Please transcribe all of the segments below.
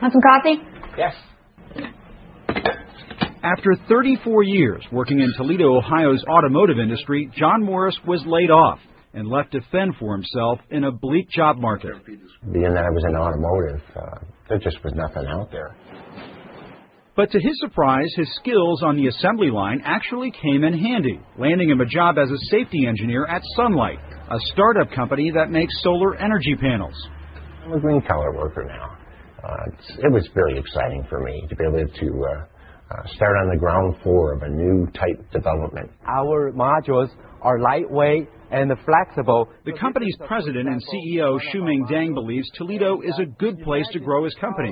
Want some coffee? Yes. After 34 years working in Toledo, Ohio's automotive industry, John Morris was laid off and left to fend for himself in a bleak job market. Being that I was in automotive, there just was nothing out there. But to his surprise, his skills on the assembly line actually came in handy, landing him a job as a safety engineer at Sunlight, a startup company that makes solar energy panels. I'm a green collar worker now. It was very exciting for me to be able to start on the ground floor of a new type development. Our modules are lightweight and flexible. The company's president and CEO, Shuming Dang, believes Toledo is a good place to grow his company,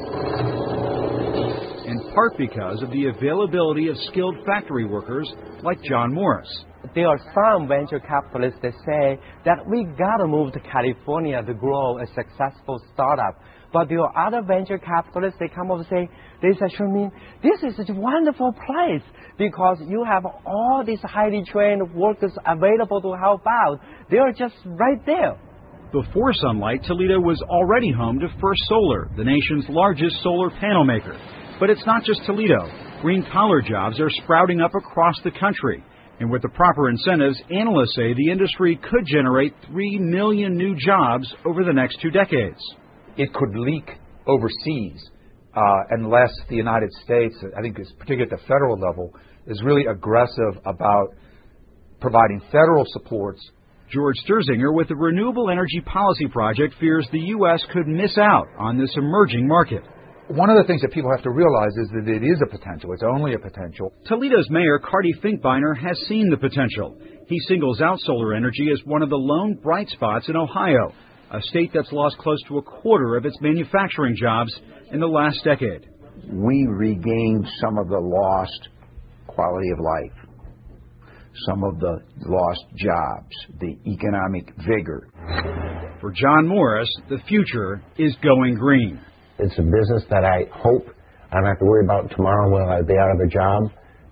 in part because of the availability of skilled factory workers like John Morris. There are some venture capitalists that say that we got to move to California to grow a successful startup. But there are other venture capitalists, they come up and say, Shuming, this is such a wonderful place because you have all these highly trained workers available to help out. They are just right there. Before Sunlight, Toledo was already home to First Solar, the nation's largest solar panel maker. But it's not just Toledo. Green-collar jobs are sprouting up across the country. And with the proper incentives, analysts say the industry could generate 3 million new jobs over the next 2 decades. It could leak overseas unless the United States, I think particularly at the federal level, is really aggressive about providing federal supports. George Sturzinger with the Renewable Energy Policy Project fears the U.S. could miss out on this emerging market. One of the things that people have to realize is that it is a potential. It's only a potential. Toledo's mayor, Carty Finkbeiner, has seen the potential. He singles out solar energy as one of the lone bright spots in Ohio, a state that's lost close to a quarter of its manufacturing jobs in the last decade. We regained some of the lost quality of life, some of the lost jobs, the economic vigor. For John Morris, the future is going green. It's a business that I hope I don't have to worry about tomorrow will I be out of a job,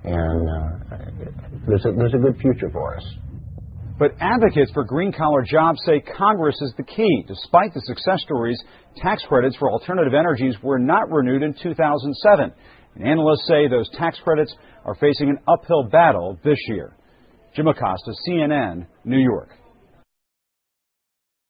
and there's a good future for us. But advocates for green-collar jobs say Congress is the key. Despite the success stories, tax credits for alternative energies were not renewed in 2007. And analysts say those tax credits are facing an uphill battle this year. Jim Acosta, CNN, New York.